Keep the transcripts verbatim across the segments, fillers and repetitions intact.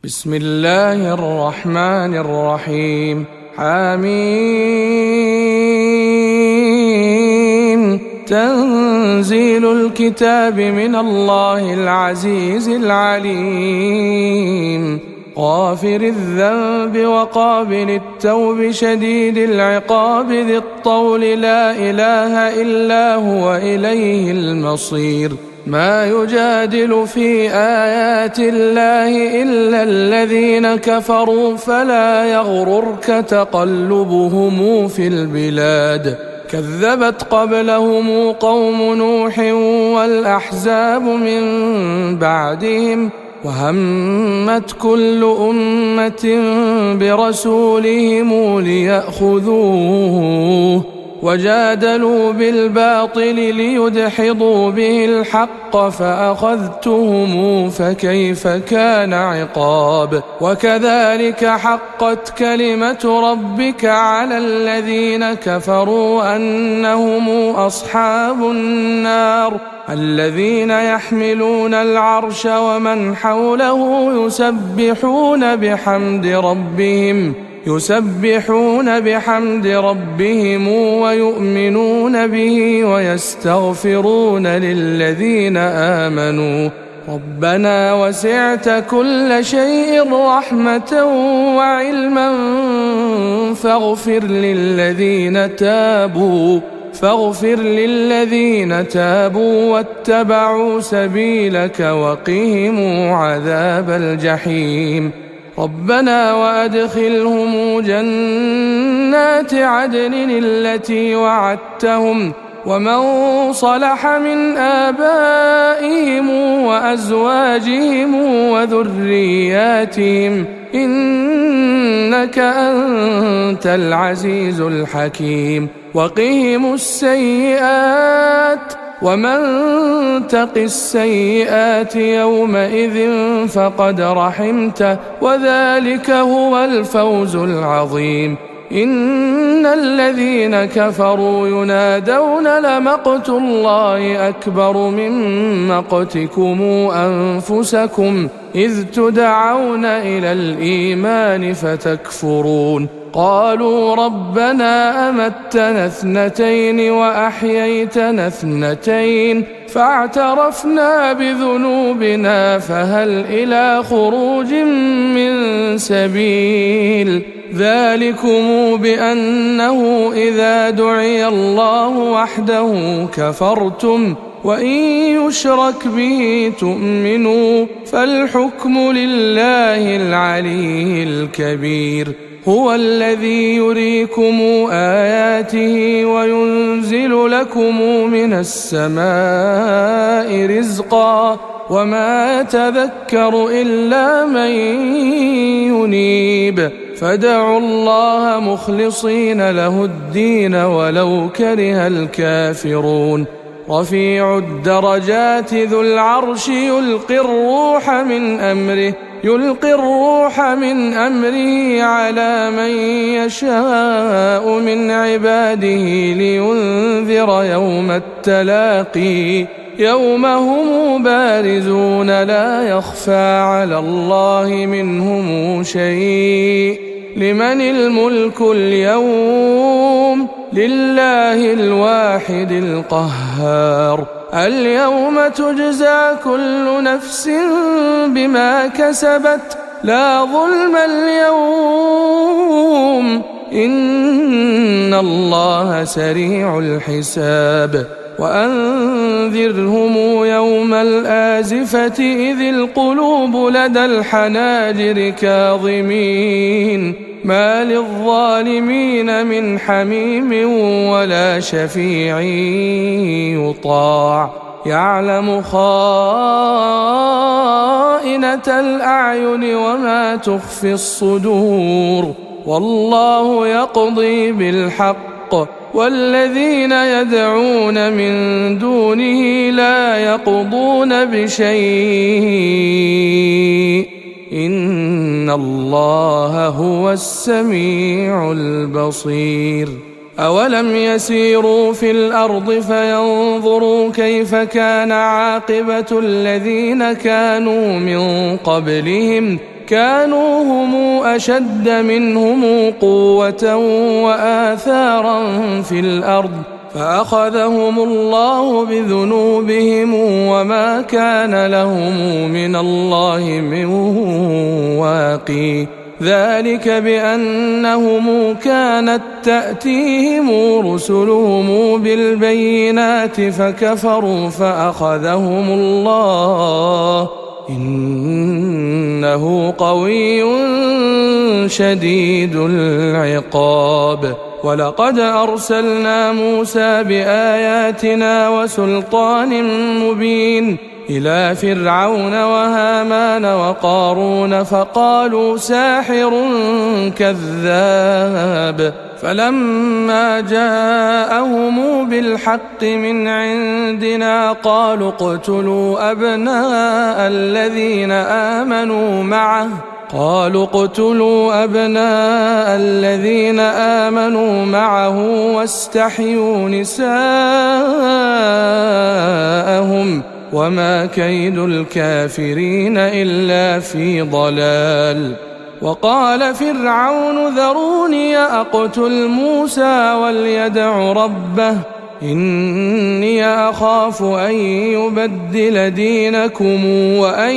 بسم الله الرحمن الرحيم. حميم. تنزيل الكتاب من الله العزيز العليم. غافر الذنب وقابل التوب شديد العقاب ذي الطول لا إله إلا هو إليه المصير. ما يجادل في آيات الله إلا الذين كفروا فلا يغررك تقلبهم في البلاد. كذبت قبلهم قوم نوح والأحزاب من بعدهم وهمت كل أمة برسولهم ليأخذوه وجادلوا بالباطل ليدحضوا به الحق فأخذتهم فكيف كان عقاب. وكذلك حقت كلمة ربك على الذين كفروا أنهم أصحاب النار. الذين يحملون العرش ومن حوله يسبحون بحمد ربهم يسبحون بحمد ربهم ويؤمنون به ويستغفرون للذين آمنوا ربنا وسعت كل شيء رحمة وعلما فاغفر للذين تابوا فاغفر للذين تابوا واتبعوا سبيلك وقهم عذاب الجحيم. ربنا وأدخلهم جنات عدن التي وعدتهم ومن صلح من آبائهم وأزواجهم وذرياتهم إنك أنت العزيز الحكيم. وقهم السيئات ومن تق السيئات يومئذ فقد رحمته وذلك هو الفوز العظيم. إن الذين كفروا ينادون لمقت الله أكبر من مقتكم أنفسكم إذ تدعون إلى الإيمان فتكفرون. قالوا ربنا أمتنا اثنتين وأحييتنا اثنتين فاعترفنا بذنوبنا فهل إلى خروج من سبيل. ذلكم بأنه إذا دعي الله وحده كفرتم وإن يشرك به تؤمنوا فالحكم لله العلي الكبير. هو الذي يريكم آياته وينزل لكم من السماء رزقا وما يتذكر إلا من ينيب. فادعوا الله مخلصين له الدين ولو كره الكافرون. رفيع الدرجات ذو العرش يلقي الروح من أمره يلقي الروح من أمره على من يشاء من عباده لينذر يوم التلاقي يوم هم بارزون لا يخفى على الله منهم شيء. لمن الملك اليوم لله الواحد القهار. اليوم تجزى كل نفس بما كسبت لا ظلم اليوم إن الله سريع الحساب. وأنذرهم يوم الآزفة إذ القلوب لدى الحناجر كاظمين ما للظالمين من حميم ولا شفيع يطاع. يعلم خائنة الأعين وما تخفي الصدور والله يقضي بالحق والذين يدعون من دونه لا يقضون بشيء إن الله هو السميع البصير. أولم يسيروا في الأرض فينظروا كيف كان عاقبة الذين كانوا من قبلهم كانوا هم أشد منهم قوة وآثارا في الأرض فأخذهم الله بذنوبهم وما كان لهم من الله من واقي ذلك بأنهم كانت تأتيهم رسلهم بالبينات فكفروا فأخذهم الله إنه قوي شديد العقاب ولقد أرسلنا موسى بآياتنا وسلطان مبين إلى فرعون وهامان وقارون فقالوا ساحر كذاب فلما جاءهم بالحق من عندنا قالوا اقتلوا أبناء الذين آمنوا معه قالوا اقتلوا أبناء الذين آمنوا معه واستحيوا نساءهم وما كيد الكافرين إلا في ضلال وقال فرعون ذروني أقتل موسى وليدع ربه إني أخاف أن يبدل دينكم وأن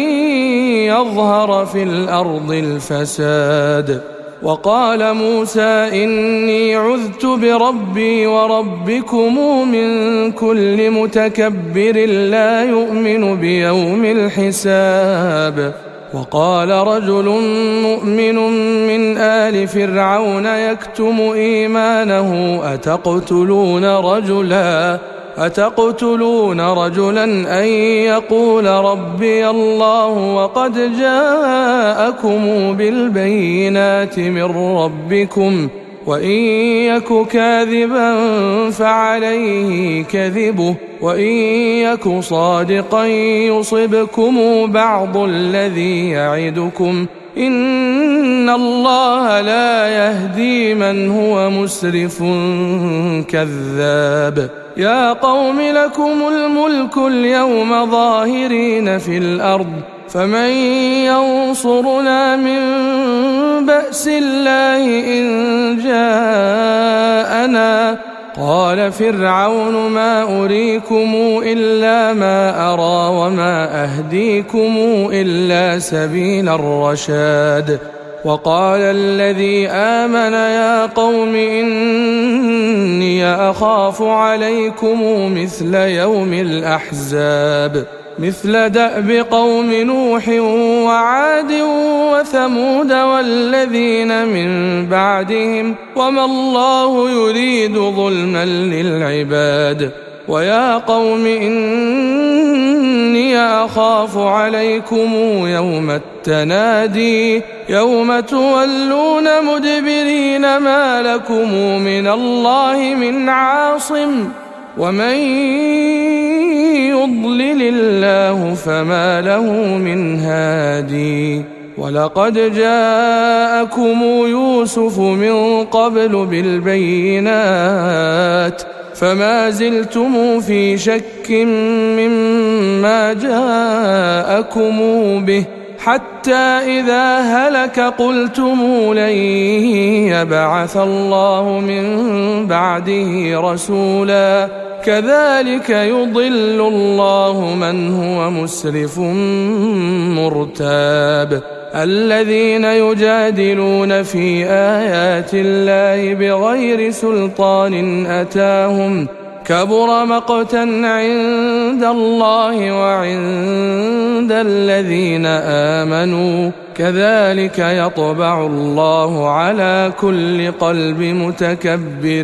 يظهر في الأرض الفساد وقال موسى إني عذت بربي وربكم من كل متكبر لا يؤمن بيوم الحساب وقال رجل مؤمن من آل فرعون يكتم إيمانه أتقتلون رجلا أتقتلون رجلا أن يقول ربي الله وقد جاءكم بالبينات من ربكم وإن يك كاذبا فعليه كذبه وإن يك صادقا يصبكم بعض الذي يعدكم إن الله لا يهدي من هو مسرف كذاب يا قوم لكم الملك اليوم ظاهرين في الأرض فمن ينصرنا من بأس الله إن جاءنا قال فرعون ما أريكم إلا ما أرى وما أهديكم إلا سبيل الرشاد وقال الذي آمن يا قوم إني أخاف عليكم مثل يوم الأحزاب مثل دأب قوم نوح وعاد وثمود والذين من بعدهم وما الله يريد ظلما للعباد ويا قوم إني أخاف عليكم يوم التنادي يوم تولون مدبرين ما لكم من الله من عاصم ومن يضلل الله فما له من هادي ولقد جاءكم يوسف من قبل بالبينات فما زلتم في شك مما جاءكم به حتى إذا هلك قلتم لن يبعث الله من بعده رسولا كذلك يضل الله من هو مسرف مرتاب الذين يجادلون في آيات الله بغير سلطان أتاهم كبر مقتا عند الله وعند الذين آمنوا كذلك يطبع الله على كل قلب متكبر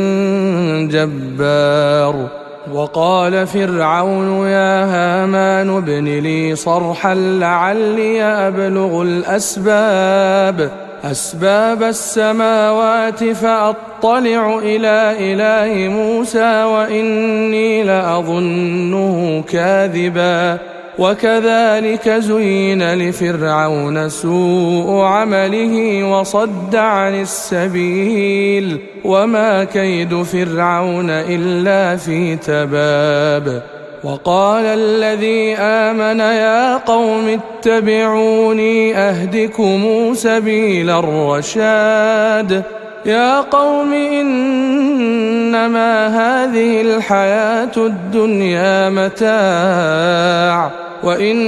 جبار وقال فرعون يا هامان ابن لي صرحا لعلي أبلغ الأسباب أسباب السماوات فأطلع إلى إله موسى وإني لأظنه كاذبا وكذلك زين لفرعون سوء عمله وصد عن السبيل وما كيد فرعون إلا في تباب وقال الذي آمن يا قوم اتبعوني أهدكم سبيل الرشاد يا قوم إنما هذه الحياة الدنيا متاع وإن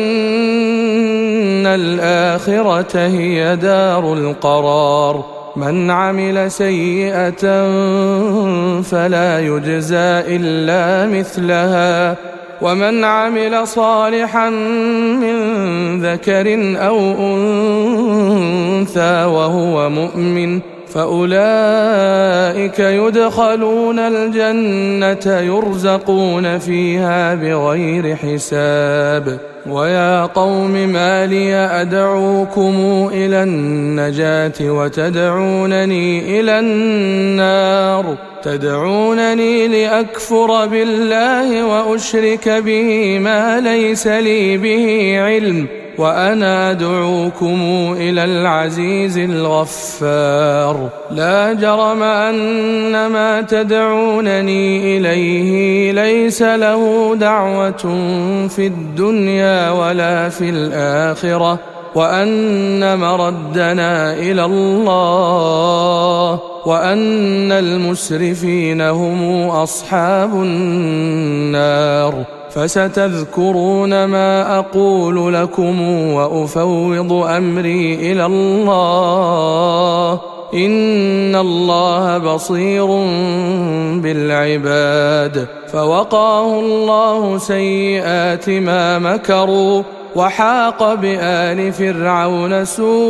الآخرة هي دار القرار من عمل سيئة فلا يجزى إلا مثلها ومن عمل صالحا من ذكر أو أنثى وهو مؤمن فأولئك يدخلون الجنة يرزقون فيها بغير حساب ويا قوم ما لي أدعوكم إلى النجاة وتدعونني إلى النار تدعونني لأكفر بالله وأشرك به ما ليس لي به علم وأنا أدعوكم إلى العزيز الغفار لا جرم أن ما تدعونني إليه ليس له دعوة في الدنيا ولا في الآخرة وأن مردنا إلى الله وأن المسرفين هم أصحاب النار فستذكرون ما أقول لكم وأفوض أمري إلى الله إن الله بصير بالعباد فوقاه الله سيئات ما مكروا وحاق بآل فرعون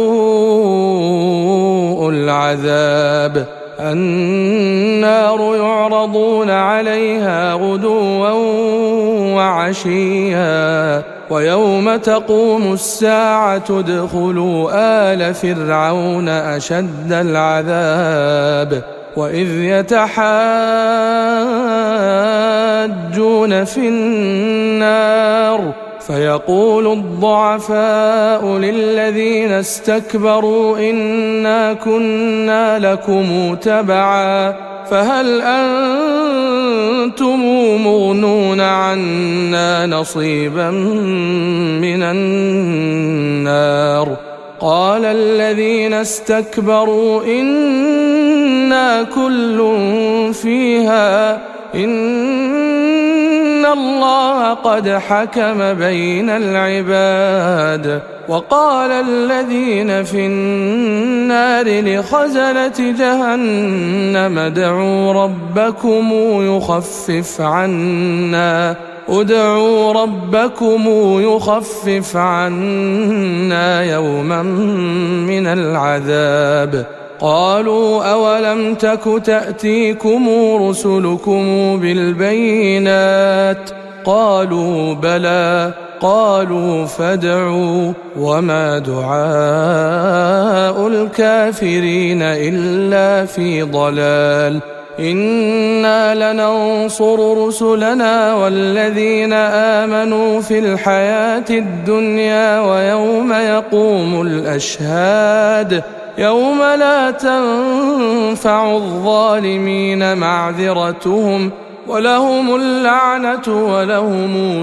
سوء العذاب النار يعرضون عليها غدوا وعشيا ويوم تقوم الساعة ادخلوا آل فرعون أشد العذاب وإذ يتحاجون في النار فيقول الضعفاء للذين استكبروا إنا كنا لكم تبعا فهل أنتم مغنون عنا نصيبا من النار قال الذين استكبروا إنا كل فيها إن الله قد حكم بين العباد وقال الذين في النار لخزنة جهنم ادعوا ربكم يخفف عنا ادعوا ربكم يخفف عنا يوما من العذاب قالوا أولم تك تأتيكم رسلكم بالبينات قالوا بلى قالوا فادعوا وما دعاء الكافرين إلا في ضلال إنا لننصر رسلنا والذين آمنوا في الحياة الدنيا ويوم يقوم الأشهاد يوم لا تنفع الظالمين معذرتهم ولهم اللعنة ولهم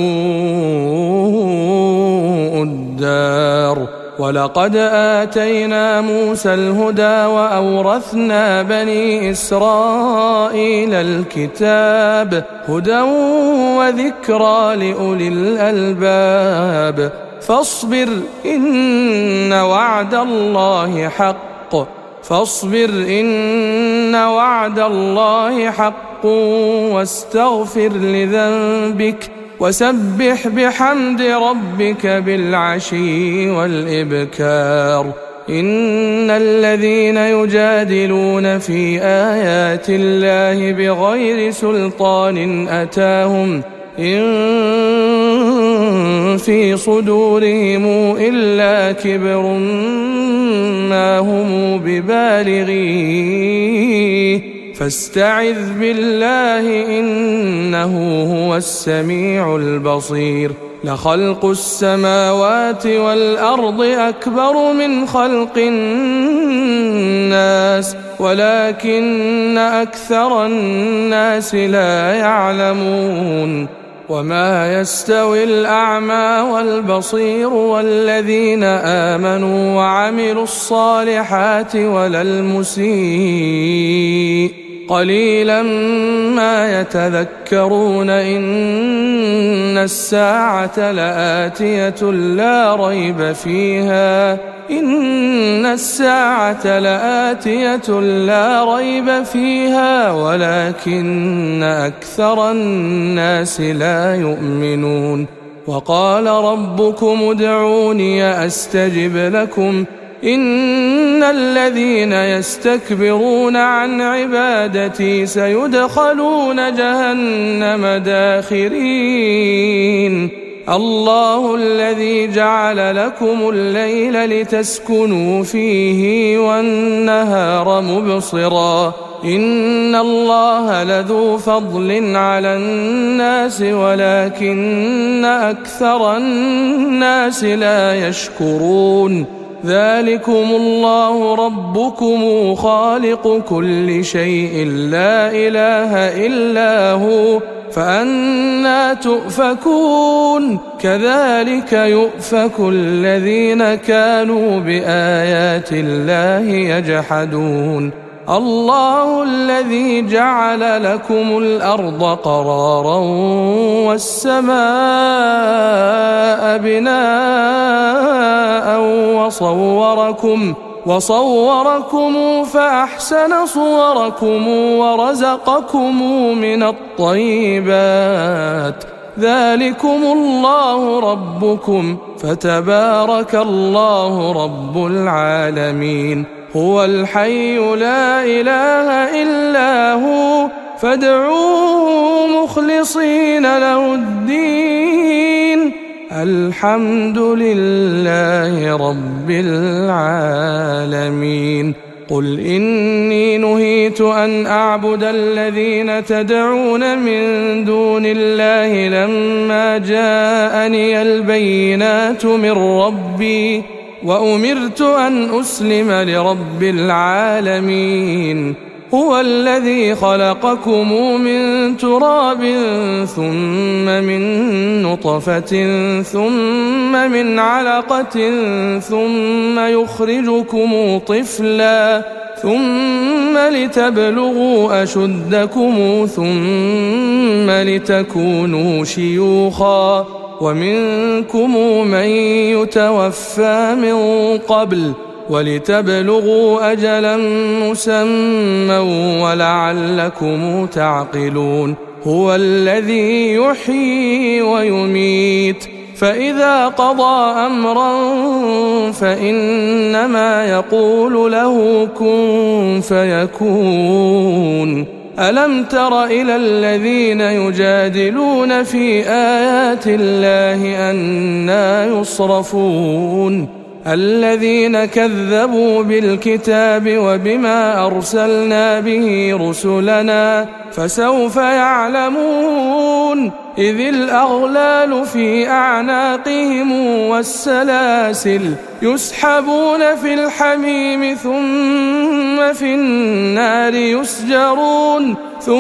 سوء الدار ولقد آتينا موسى الهدى وأورثنا بني إسرائيل الكتاب هدى وذكرى لأولي الألباب فاصبر إن وعد الله حق فاصبر إن وعد الله حق واستغفر لذنبك وسبح بحمد ربك بالعشي والإبكار إن الذين يجادلون في آيات الله بغير سلطان أتاهم إن في صدورهم إلا كبر ما هم ببالغيه فاستعذ بالله إنه هو السميع البصير لخلق السماوات والأرض أكبر من خلق الناس ولكن أكثر الناس لا يعلمون وما يستوي الأعمى والبصير والذين آمنوا وعملوا الصالحات ولا المسيء قليلا ما يتذكرون إن الساعة لآتية لا ريب فيها إن الساعة لآتية لا ريب فيها ولكن أكثر الناس لا يؤمنون وقال ربكم ادعوني أستجب لكم إن الذين يستكبرون عن عبادتي سيدخلون جهنم داخرين الله الذي جعل لكم الليل لتسكنوا فيه والنهار مبصرا إن الله لذو فضل على الناس ولكن أكثر الناس لا يشكرون ذلكم الله ربكم خالق كل شيء لا إله إلا هو فأنى تؤفكون كذلك يؤفك الذين كانوا بآيات الله يجحدون الله الذي جعل لكم الأرض قرارا والسماء بناء وصوركم وصوركم فأحسن صوركم ورزقكم من الطيبات ذلكم الله ربكم فتبارك الله رب العالمين هو الحي لا إله إلا هو فادعوه مخلصين له الدين الحمد لله رب العالمين قل إني نهيت أن أعبد الذين تدعون من دون الله لما جاءني البينات من ربي وأمرت أن أسلم لرب العالمين هو الذي خلقكم من تراب ثم من نطفة ثم من علقة ثم يخرجكم طفلا ثم لتبلغوا أشدكم ثم لتكونوا شيوخا ومنكم من يتوفى من قبل ولتبلغوا أجلا مسمى ولعلكم تعقلون هو الذي يحيي ويميت فإذا قضى أمرا فإنما يقول له كن فيكون ألم تر إلى الذين يجادلون في آيات الله أنى يصرفون الذين كذبوا بالكتاب وبما أرسلنا به رسلنا فسوف يعلمون إذ الأغلال في أعناقهم والسلاسل يسحبون في الحميم ثم في النار يسجرون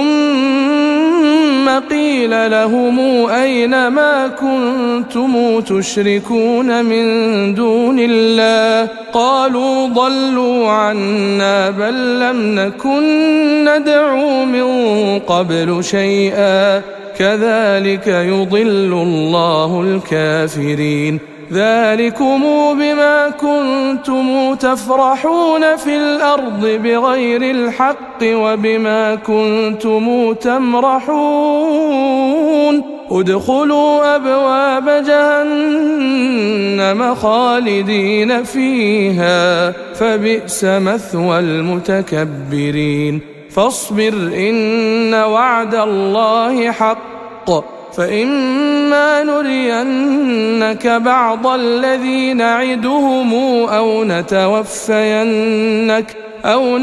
ثم قيل لهم أين ما كنتم تشركون من دون الله قالوا ضلوا عنا بل لم نكن ندعو من قبل شيئا كذلك يضل الله الكافرين ذلكم بما كنتم تفرحون في الأرض بغير الحق وبما كنتم تمرحون ادخلوا أبواب جهنم خالدين فيها فبئس مثوى المتكبرين فاصبر إن وعد الله حق فإما نرينك بعض الذي نعدهم أو نتوفينك أو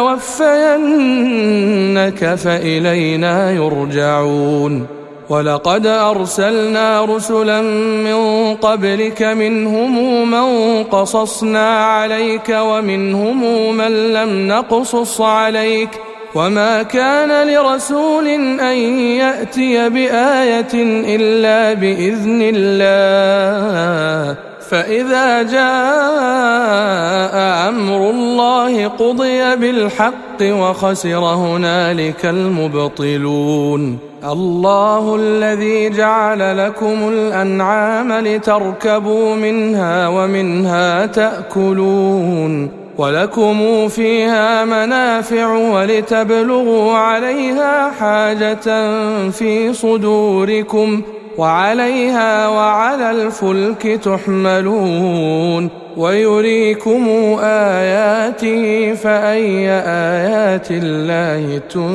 نتوفينك فإلينا يرجعون ولقد أرسلنا رسلا من قبلك منهم من قصصنا عليك ومنهم من لم نقصص عليك وما كان لرسول أن يأتي بآية إلا بإذن الله فإذا جاء أمر الله قضي بالحق وخسر هنالك المبطلون. الله الذي جعل لكم الأنعام لتركبوا منها ومنها تأكلون ولكم فيها منافع ولتبلغوا عليها حاجة في صدوركم وعليها وعلى الفلك تحملون ويريكم آياته فأي آيات الله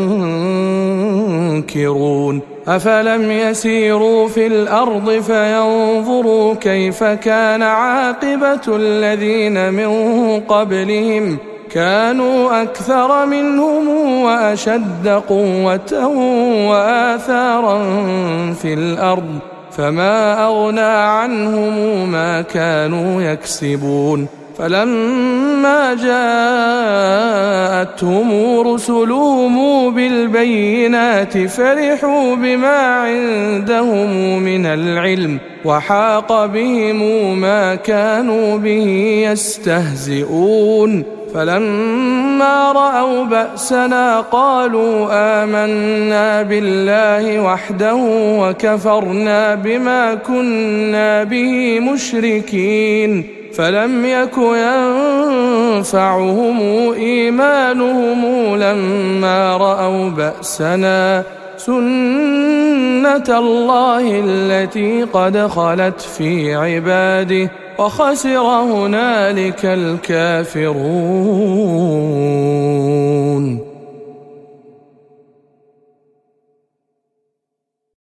تنكرون. أفلم يسيروا في الأرض فينظروا كيف كان عاقبة الذين من قبلهم كانوا أكثر منهم وأشد قوة وآثارا في الأرض فما أغنى عنهم ما كانوا يكسبون. فلما جاءتهم رسلهم بالبينات فرحوا بما عندهم من العلم وحاق بهم ما كانوا به يستهزئون. فلما رأوا بأسنا قالوا آمنا بالله وحده وكفرنا بما كنا به مشركين. فلم يك ينفعهم إيمانهم لما رأوا بأسنا سنة الله التي قد خلت في عباده وخسر هنالك الكافرون.